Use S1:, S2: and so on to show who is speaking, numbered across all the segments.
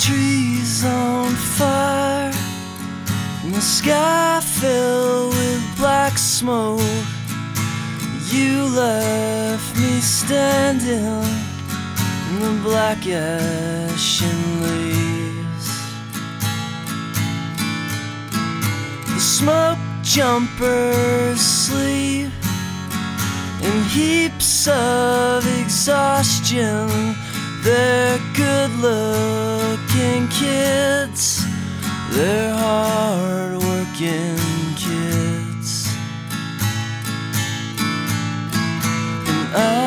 S1: trees on fire, and the sky filled with black smoke. You left me standing in the black ashen leaves. The smoke jumpers sleep in heaps of exhaustion. They're good-looking kids, they're hard-working kids. And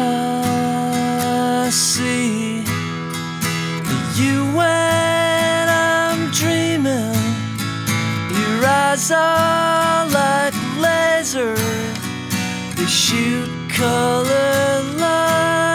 S1: I see you when I'm dreaming. Your eyes are like lasers, they shoot color light.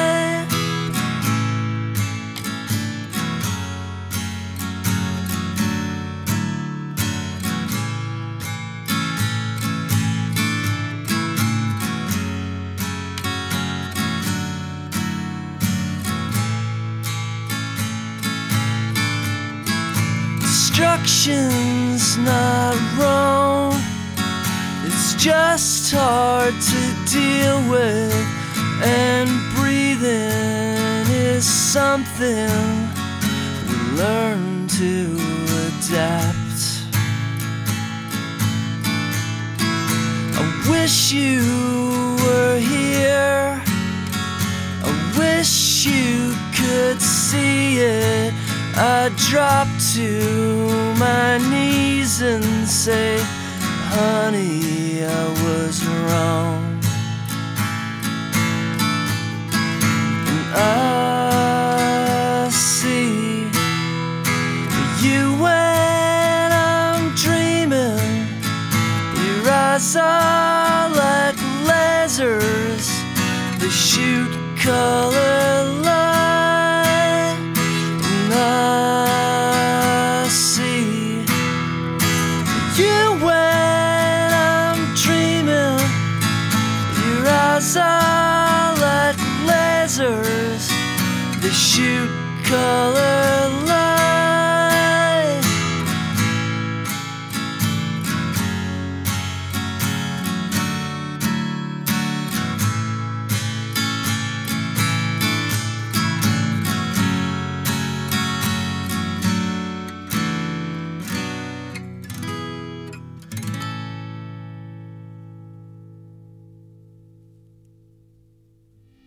S1: Destruction's not wrong, it's just hard to deal with, and breathing is something we learn to adapt. I wish you were here, I wish you could see it. I'd drop to my knees and say, honey, I was wrong. And I see you when I'm dreaming. Your eyes are like lasers, they shoot color light. And I see you when I'm dreaming. Your eyes are like lasers, they shoot color light.